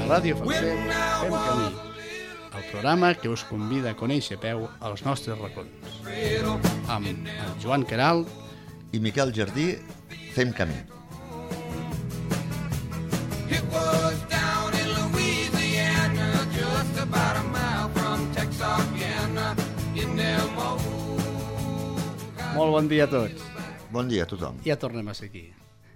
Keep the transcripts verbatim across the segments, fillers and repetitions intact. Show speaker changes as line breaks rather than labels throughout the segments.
Ràdio Falset, Fem Camí, el programa que us convida a conèixer a peu als nostres racons. Amb el Joan Queralt
i Miquel Jardí, Fem Camí.
Molt bon dia a tots.
Bon dia a tothom.
Ja tornem a ser aquí.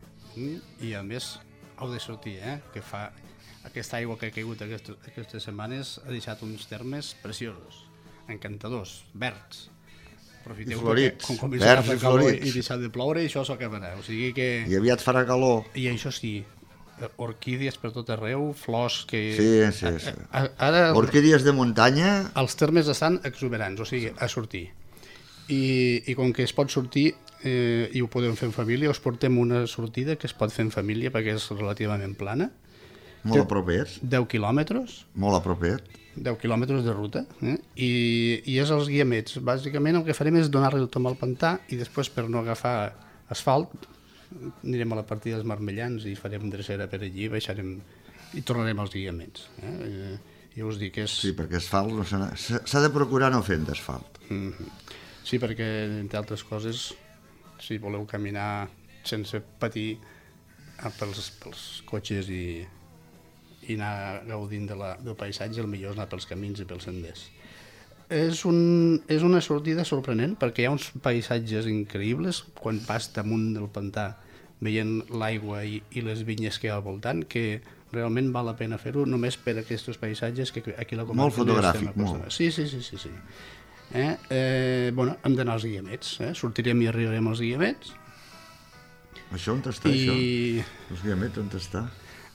I a més, heu de sortir, eh? Que fa... Aquesta aigua que ha caigut aquestes, aquestes setmanes ha deixat uns termes preciosos, encantadors, verds. Aprofiteu
I florits,
perquè, com comença a fer calor
florits.
I deixar de ploure, això s'acabarà. O sigui que...
I aviat farà calor.
I això sí, orquídies per tot arreu, flors que...
Sí, sí, sí.
Ara
orquídies de muntanya...
Els termes estan exuberants, o sigui, a sortir. I, i com que es pot sortir eh, i ho podem fer en família, us portem una sortida que es pot fer en família perquè és relativament plana.
Molt a propet.
deu quilòmetres.
Molt a propet.
deu quilòmetres de ruta. Eh? I, I és els guiamets. Bàsicament el que farem és donar-li el tom al pantà i després, per no agafar asfalt, anirem a la partida dels Marmellans i farem drecera per allí, baixarem i tornarem als guiamets. Eh? I us dic que és...
Sí, perquè asfalt no s'ha s'ha de procurar no fer d'asfalt.
Mm-hmm. Sí, perquè, entre altres coses, si voleu caminar sense patir pels, pels cotxes i... i anar gaudint de la, del paisatge, el millor és anar pels camins i pels senders. És, un, és una sortida sorprenent perquè hi ha uns paisatges increïbles quan vas damunt del pantà veient l'aigua i, i les vinyes que hi ha al voltant, que realment val la pena fer-ho només per aquests paisatges que aquí la comarca...
Molt fotogràfic, molt.
Sí, sí, sí, sí, sí. Eh? Eh, bueno, hem d'anar als guiamets, eh? Sortirem i arribarem als guiamets.
Això on està,
I...
això? Els guiamets on està?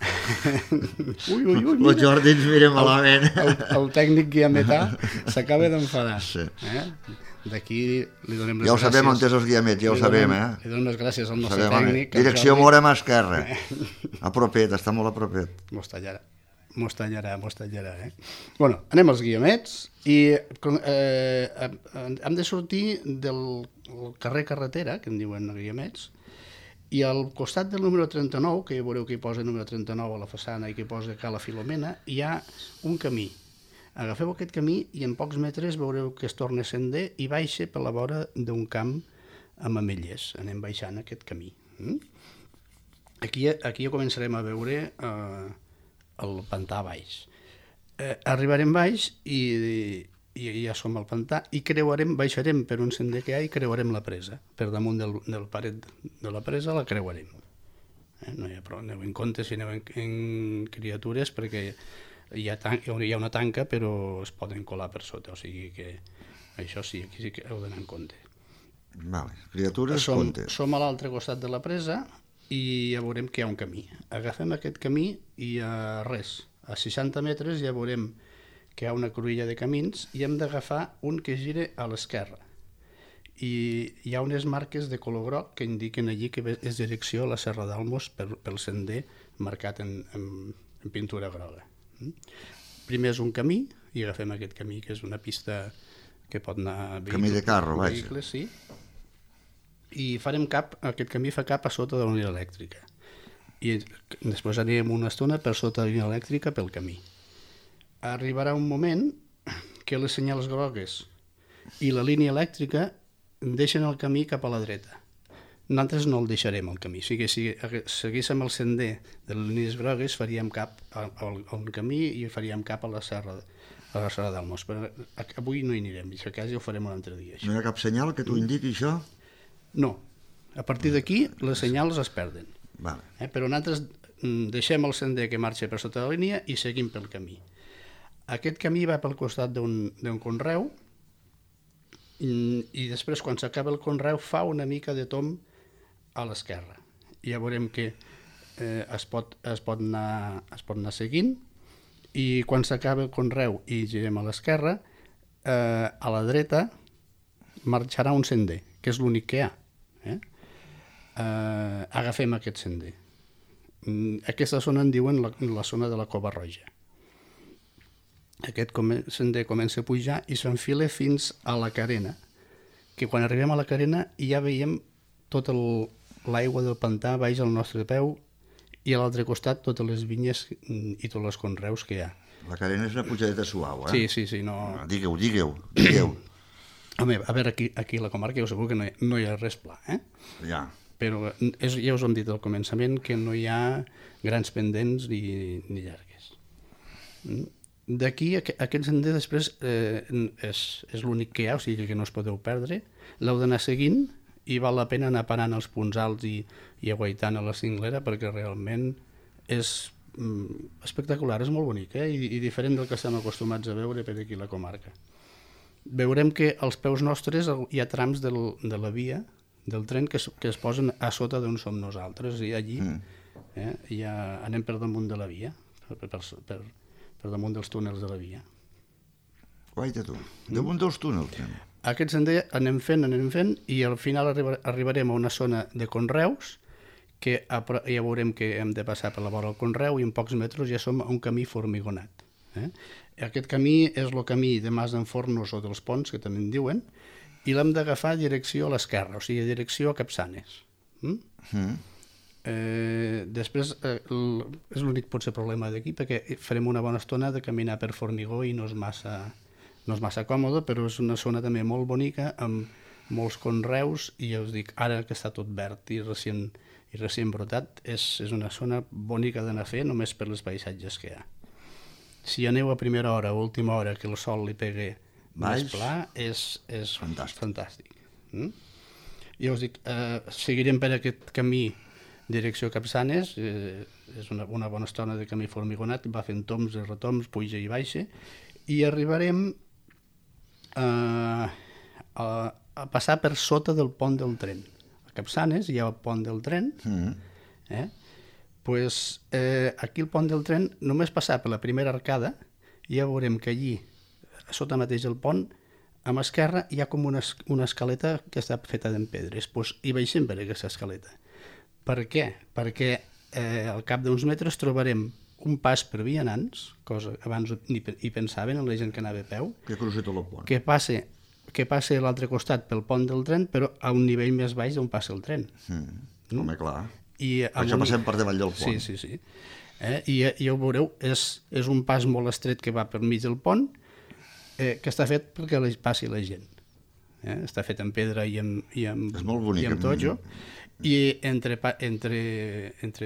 ui, ui, ui,
el Jordi ens mira malament.
El, el, el tècnic guiametà s'acaba d'enfadar.
Sí.
Eh? D'aquí li donem les
ja ho
gràcies.
sabem on és els guiamets, ja ho sabem, eh?
Li donem les gràcies al nostre
sabem,
tècnic.
Direcció Mora mà esquerra. A propet, està molt a propet.
Mos tallarà, mos tallarà, mos tallarà, eh? Bueno, anem als guiamets i eh, hem de sortir del carrer Carretera, que en diuen guiamets, i al costat del número trenta-nou, que veureu que hi posa número trenta-nou a la façana i que hi posa Cala Filomena, hi ha un camí. Agafeu aquest camí i en pocs metres veureu que es torna sender i baixa per la vora d'un camp amb ametlles. Anem baixant aquest camí. Aquí, aquí ja començarem a veure eh, el pantà baix. Eh, arribarem baix i... i ja som al pantà i creuarem, baixarem per un sender que hi ha i creuarem la presa. Per damunt del, del paret de la presa la creuarem. Eh? No hi ha, però aneu en compte si aneu en, en criatures perquè hi ha, tan, hi ha una tanca però es poden colar per sota, o sigui que això sí, aquí sí que heu d'anar en compte.
Vale. Criatures,
som,
compte.
Som a l'altre costat de la presa i ja veurem que hi ha un camí. Agafem aquest camí i a res, a seixanta metres ja veurem que hi ha una cruïlla de camins i hem d'agafar un que gire a l'esquerra. I hi ha unes marques de color groc que indiquen allí que és direcció a la Serra d'Almos pel sender marcat en, en, en pintura groga. Primer és un camí i agafem aquest camí que és una pista que pot anar...
Camí de carro, vaja.
Vehicles, sí. I farem cap, aquest camí fa cap a sota de la línia elèctrica. I després anirem una estona per sota de la línia elèctrica pel camí. Arribarà un moment que les senyals grogues i la línia elèctrica deixen el camí cap a la dreta. Nosaltres no el deixarem, el camí. O sigui, si seguíssim el sender de les línies grogues, faríem cap al, al camí i faríem cap a la serra, a la serra d'Almos. Però avui no hi anirem, i si cas ja ho farem un altre dia. Això.
No hi ha cap senyal que t'ho indiqui, això?
No. A partir d'aquí, les senyals es perden.
Vale.
Eh? Però nosaltres deixem el sender que marxa per sota de la línia i seguim pel camí. Aquest camí va pel costat d'un conreu i, i després, quan s'acaba el conreu, fa una mica de tomb a l'esquerra. Ja veurem que eh, es, pot, es, pot anar, es pot anar seguint i quan s'acaba el conreu i girem a l'esquerra, eh, a la dreta marxarà un sender, que és l'únic que hi ha. Eh? Eh, agafem aquest sender. Aquesta zona en diuen la, la zona de la Cova Roja. Aquest sender comença a pujar i s'enfila fins a la carena, que quan arribem a la carena ja veiem tota l'aigua del pantà baix al nostre peu i a l'altre costat totes les vinyes i tots els conreus que hi ha.
La carena és una pujadeta suau, eh?
Sí, sí, sí. No...
Digueu, digueu, digueu.
Home, a veure, aquí, aquí a la comarca jo segur que no hi, no hi ha res pla, eh?
Ja.
Però és, ja us ho hem dit al començament que no hi ha grans pendents ni, ni llargues. D'aquí, aquest sender després eh, és, és l'únic que hi ha, o sigui que no us podeu perdre. L'heu d'anar seguint i val la pena anar parant els punts alts i, i aguaitant a la cinglera perquè realment és mm, espectacular, és molt bonic, eh? I, i diferent del que estem acostumats a veure per aquí a la comarca. Veurem que als peus nostres hi ha trams del, de la via del tren que es, que es posen a sota d'on som nosaltres i allí mm. eh, ja anem per damunt de la via, per, per, per, per damunt dels túnels de la via.
Guaita tu, damunt dels túnels.
Aquest sender anem fent, anem fent i al final arribar, arribarem a una zona de conreus que ja veurem que hem de passar per la vora del conreu i en pocs metres ja som a un camí formigonat. Eh? Aquest camí és el camí de Mas d'en Fornos o dels Ponts, que també en diuen, i l'hem d'agafar direcció a l'esquerra, o sigui, direcció a Capçanes. Mm? Mm. Eh, després, eh, el, és l'únic potser problema d'aquí, perquè farem una bona estona de caminar per formigó i no és massa, no és massa còmode, però és una zona també molt bonica, amb molts conreus, i ja us dic, ara que està tot verd i recient, i recient brotat, és, és una zona bonica d'anar a fer, només per les paisatges que hi ha. Si aneu a primera hora o última hora que el sol li pegue més pla, és, és fantàstic. fantàstic. Mm? I us dic, eh, seguirem per aquest camí direcció Capçanes, eh, és una, una bona estona de camí formigonat, va fent toms i retoms, puja i baixa, i arribarem eh, a, a passar per sota del pont del tren. A Capçanes hi ha el pont del tren, mm. eh? Pues, eh, aquí el pont del tren, només passar per la primera arcada, ja veurem que allí, a sota mateix del pont, a l'esquerra hi ha com una, una escaleta que està feta d'en pedres, pues, i baixem per aquesta escaleta. Per què? Perquè eh, al cap d'uns metres trobarem un pas per vianants, cosa que abans ni hi pensaven, la gent que anava a peu,
que cruci tot el pont,
que passe, que passe a l'altre costat pel pont del tren, però a un nivell més baix d'on passa el tren.
Mm. Mm? Home, clar.
I
per això un... passem per davall del pont.
Sí, sí, sí. Eh? I, I ja ho veureu, és, és un pas molt estret que va per mig del pont, eh, que està fet perquè la, passi la gent. Eh? Està fet en pedra i amb, i amb,
és molt bonic,
i amb totxo, i entre, entre, entre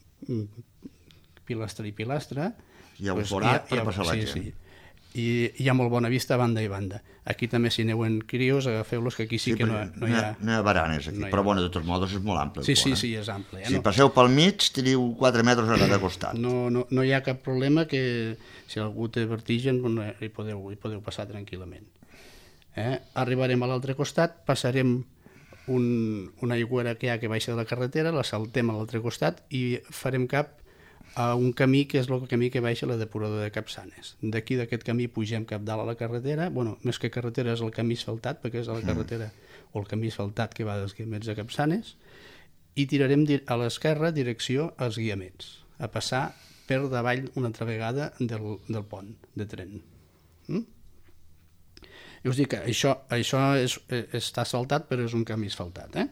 pilastra i pilastra
hi ha un pues, forat per passar la
sí,
gent.
Sí. I hi ha molt bona vista a banda i banda. Aquí també, si aneu en crios, agafeu-los, que aquí sí, sí que no, no hi ha...
No hi ha baranes aquí, no però bueno, de tots modos és molt ample.
Sí, sí, sí, és ample. Eh?
Si
no.
passeu pel mig, teniu quatre metres a cada costat.
No, no, no hi ha cap problema que si algú té vertigen bueno, hi, podeu, hi podeu passar tranquil·lament. Eh? Arribarem a l'altre costat, passarem un, una aigüera que hi ha que baixa de la carretera, la saltem a l'altre costat i farem cap a un camí que és el camí que baixa la depuradora de Capçanes. D'aquí, d'aquest camí, pugem cap dalt a la carretera. Bueno, més que carretera és el camí asfaltat, perquè és a la carretera mm. o el camí asfaltat que va dels Guiamets a Capçanes, i tirarem a l'esquerra direcció als Guiamets, a passar per davall una altra vegada del, del pont de tren. Mm? I us dic que això, això és, està asfaltat, però és un camí asfaltat, eh?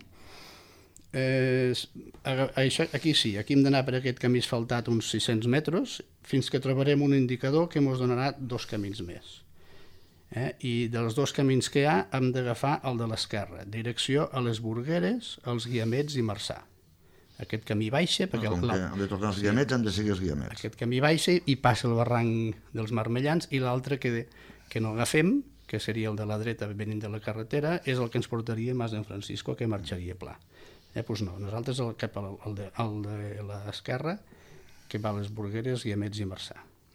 Eh, això, aquí sí, aquí hem d'anar per aquest camí asfaltat uns sis-cents metres fins que trobarem un indicador que ens donarà dos camins més, eh? I dels dos camins que hi ha hem d'agafar el de l'esquerra, direcció a les Burgueres, als Guiamets i Marçà. Aquest camí baixa perquè
no, com que hem de tornar als Guiamets, hem de seguir els Guiamets.
Aquest camí baixa i passa el barranc dels Marmellans, i l'altre que, que no agafem, que seria el de la dreta venint de la carretera, és el que ens portaria a Mas d'en Francisco, que marxaria pla. Eh, doncs no, nosaltres el, cap al el de, el de l'esquerra, que va a les Burgueres, Guiamets i Marçà.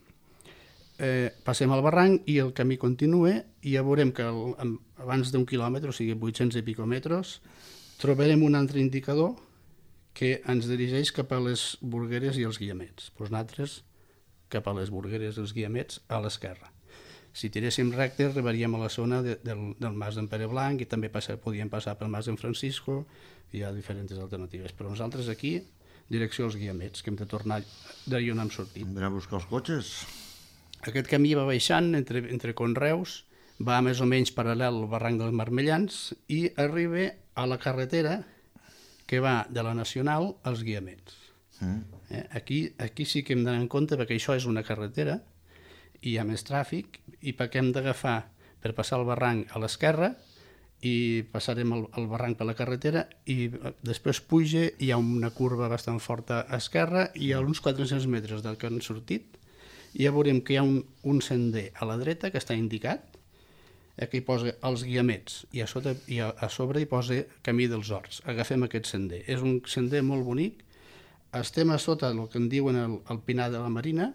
Eh, passem al barranc i el camí continua, i ja veurem que el, abans d'un quilòmetre, o sigui vuit-cents i pico metres, trobarem un altre indicador que ens dirigeix cap a les Burgueres i els Guiamets. Doncs nosaltres cap a les Burgueres i els Guiamets a l'esquerra. Si tiréssim recte, arribaríem a la zona de, del, del Mas d'en Pere Blanc, i també passar, podíem passar pel Mas d'en Francisco. Hi ha diferents alternatives, però nosaltres aquí, direcció als Guiamets, que hem de tornar d'allà on hem sortit.
Hem d'anar a buscar els cotxes.
Aquest camí va baixant entre, entre conreus, va més o menys paral·lel al barranc dels Marmellans i arriba a la carretera que va de la Nacional als Guiamets.
Mm.
Eh? Aquí, aquí sí que hem d'anar en compte perquè això és una carretera i hi ha més tràfic i perquè hem d'agafar per passar el barranc a l'esquerra i passarem el, el barranc per la carretera i després puja, hi ha una curva bastant forta a esquerra i a uns quatre-cents metres del que han sortit ja veurem que hi ha un, un sender a la dreta que està indicat. Aquí posa els guiamets i a, sota, i a, a sobre hi posa camí dels Horts. Agafem aquest sender. És un sender molt bonic. Estem a sota del que en diuen el, el Pinar de la Marina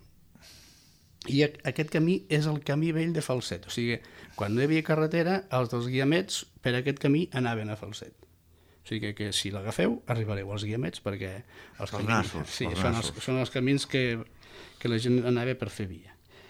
i a, aquest camí és el camí vell de Falset. O sigui, quan no hi havia carretera, els dels guiamets per aquest camí anaven a Falset. O sigui que, que si l'agafeu arribareu als guiamets perquè els,
els
camins,
nassos,
sí,
els
són, els,
nassos.
són els camins que, que la gent anava per fer via.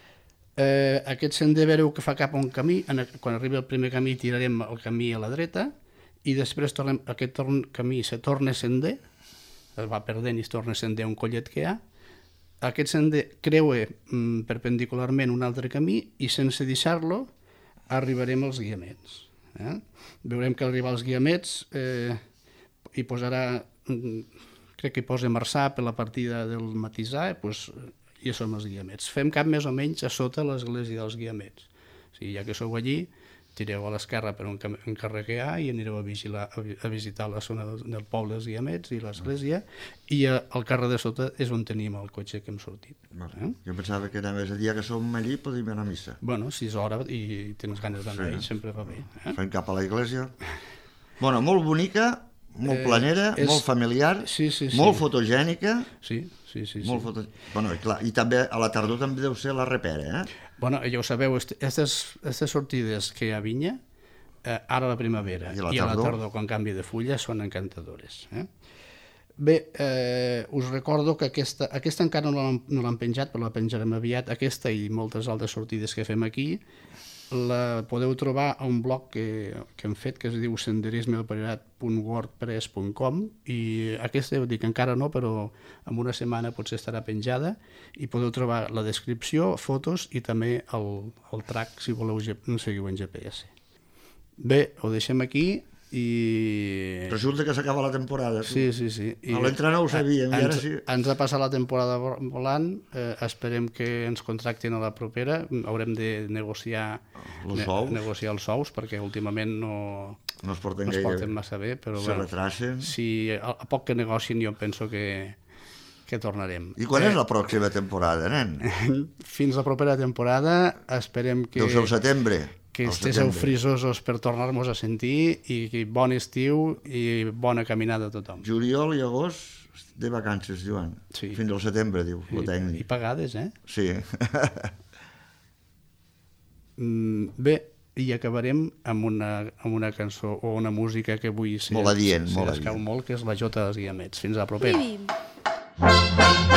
Eh, aquest sender veureu que fa cap a un camí, en, quan arriba el primer camí tirarem el camí a la dreta i després tornem, aquest torn, camí se torna sender, es va perdent i es torna sender un collet que hi ha. Aquest sender creua mm, perpendicularment un altre camí i sense deixar-lo arribarem als guiamets. Eh? Veurem que al arribar als guiamets eh, hi posarà, mm, crec que hi posa Marçà per la partida del Matisà, eh, pues, i som els guiamets. Fem cap més o menys a sota l'església dels guiamets. O sigui, ja que sou allí, tireu a l'esquerra per un, un carrer que hi ha i anireu a, vigilar, a, a visitar la zona del, del poble dels guiamets i l'església i a, al carrer de sota és on tenim el cotxe que hem sortit.
Eh? Jo pensava que anaves a dir que som allí podíem anar a missa.
Bueno, si és hora i tens ganes d'anar-hi, sí. Sempre va bé. Eh?
Fem cap a la iglesia. Bueno, molt bonica, molt
Eh,
planera,
és-
molt familiar,
Sí, sí, sí.
molt fotogènica.
Sí, sí, sí. sí.
Molt foto... bueno, i, clar, i també a la tardor també deu ser la repera, eh?
Bueno, ja ho sabeu, aquestes sortides que hi ha a Vinya, eh, ara a la primavera
I a la
i a la
tardor?
tardor quan canvia de fulla són encantadores. Eh? Bé, eh, us recordo que aquesta, aquesta encara no l'han no l'han penjat, però la penjarem aviat. Aquesta i moltes altres sortides que fem aquí la podeu trobar a un blog que, que hem fet que es diu senderisme del priorat punt wordpress punt com i aquesta, dic encara no, però en una setmana potser estarà penjada i podeu trobar la descripció, fotos i també el, el track si voleu seguir en G P S. Bé, ho deixem aquí i...
Resulta que s'acaba la temporada. Tu.
Sí, sí, sí.
A l'entre no ho sabíem, i ara
ens,
sí.
Ens ha passat la temporada volant, eh, esperem que ens contractin a la propera, haurem de negociar,
Els sous.
ne, negociar els sous, perquè últimament no,
No es porten
no es
gaire.
porten massa bé, però
Se
bueno,
retracen.
si a, a poc que negociin jo penso que, que tornarem.
I quan és la pròxima temporada, nen?
Fins la propera temporada esperem que...
Deu ser el setembre.
que
Al
estigueu
setembre.
frisosos per tornar-nos a sentir i, i bon estiu i bona caminada a tothom.
Juliol i agost de vacances, Joan.
Sí.
Fins al setembre, diu,
I,
el
I
tècnic.
pagades, eh?
Sí.
Mm, bé, i acabarem amb una, amb una cançó o una música que avui se,
Molt adient,
se
molt
escau
adient.
molt, que és la Jota dels Guiamets. Fins a la propera.
Vivim.